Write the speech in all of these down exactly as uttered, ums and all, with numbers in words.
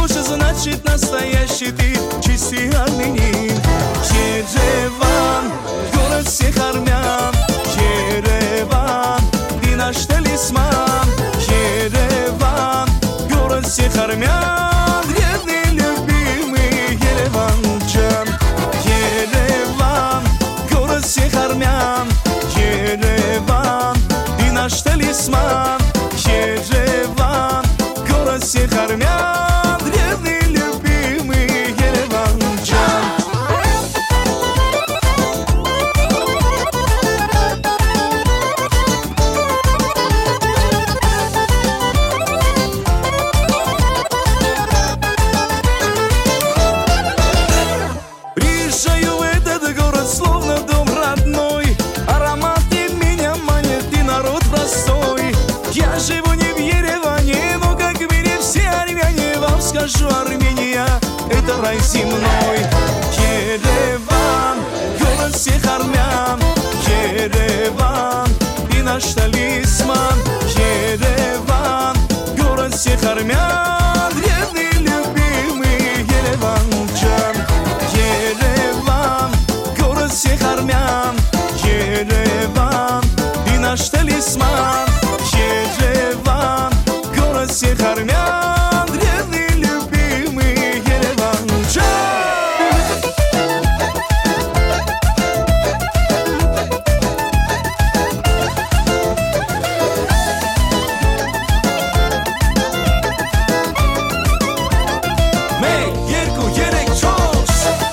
Слушай, значит настоящий ты, чистый армянин. Ереван, город всех армян. Ереван, ты наш талисман. Ереван, город всех армян. Вредный, любимый Ереванчан. Ереван, город всех армян. Ереван, ты наш талисман. Ереван, город всех армян. Вредный, любимый Ереванчан. Приезжаю в этот город, словно дом родной. Ароматы меня манят и народ простой. Я живу не в Ереване, но как в мире все армяне. Вам скажу, Армения — это рай земной. Ереван, город всех армян. Ереван, ты наш талисман. Ереван, город всех армян. Вредный, любимый Ереванчан. Ереван, город всех армян. Ереван, ты наш талисман. Ереван, город всех армян. Вредный, любимый Ереванчан. Մեկ, երկու, երեք, չորս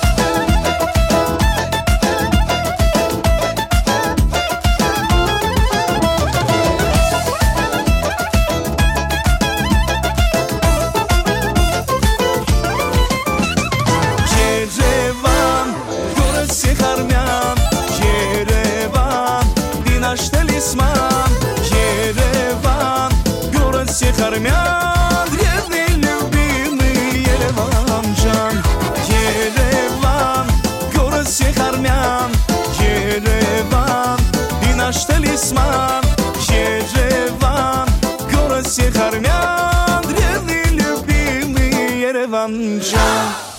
Երևան, город всех армян. Երևան, ты наш талисман. Երևան, город всех армян. Вредный, любимый Ереванчан. Ереван, город всех армян. Ереван, ты наш талисман. Ереван, город всех армян. Вредный, любимый Ереванчан.